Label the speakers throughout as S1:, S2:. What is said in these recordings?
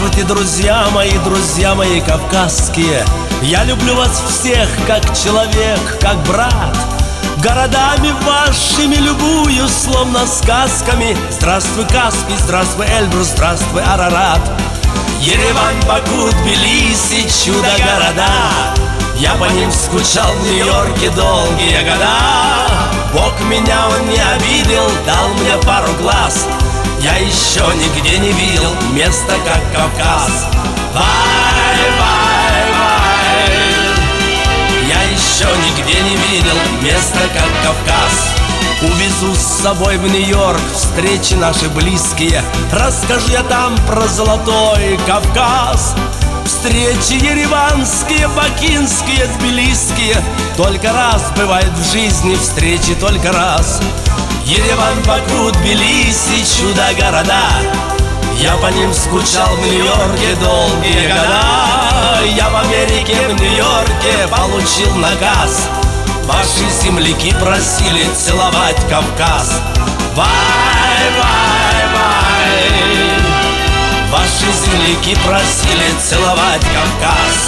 S1: Здравствуйте, друзья мои кавказские. Я люблю вас всех, как человек, как брат. Городами вашими любую, словно сказками. Здравствуй, Каспий, здравствуй, Эльбрус, здравствуй, Арарат. Ереван, Баку, Тбилиси, чудо-города. Я по ним скучал в Нью-Йорке долгие года. Бог меня он не обидел, дал мне пару глаз. Я еще нигде не видел места, как Кавказ. Вай, вай, вай. Я еще нигде не видел места, как Кавказ. Увезу с собой в Нью-Йорк встречи наши близкие. Расскажу я там про золотой Кавказ. Встречи ереванские, бакинские, тбилисские. Только раз бывает в жизни встречи, только раз. Ереван, Баку, Тбилиси, чудо-города. Я по ним скучал в Нью-Йорке долгие года. Я в Америке, в Нью-Йорке получил наказ. Ваши земляки просили целовать Кавказ. Вай, вай, вай. Ваши земляки просили целовать Кавказ.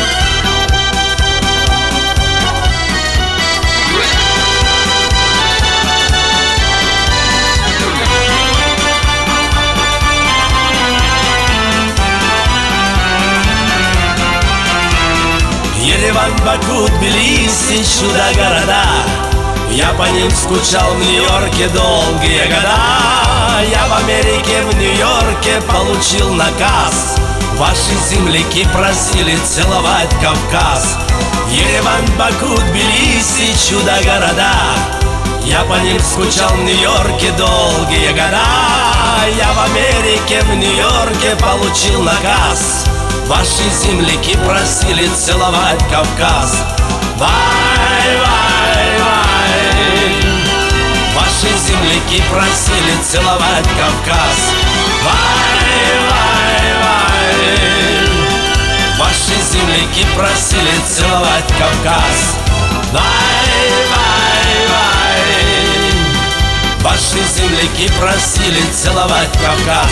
S1: Ереван, Баку, Тбилиси, чудо-города. Я по ним скучал в Нью-Йорке долгие года. Я в Америке, в Нью-Йорке получил наказ. Ваши земляки просили целовать Кавказ. Ереван, Баку, Тбилиси, чудо-города. Я по ним скучал в Нью-Йорке долгие года. Я в Америке, в Нью-Йорке получил наказ. Ваши земляки просили целовать Кавказ. Вай, вай, вай. Ваши земляки просили целовать Кавказ. Вай, вай, вай. Ваши земляки просили целовать Кавказ. Вай, вай, вай. Ваши земляки просили целовать Кавказ.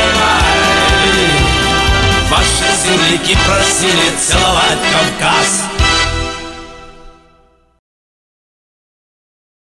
S1: Ваши земляки просили целовать Кавказ.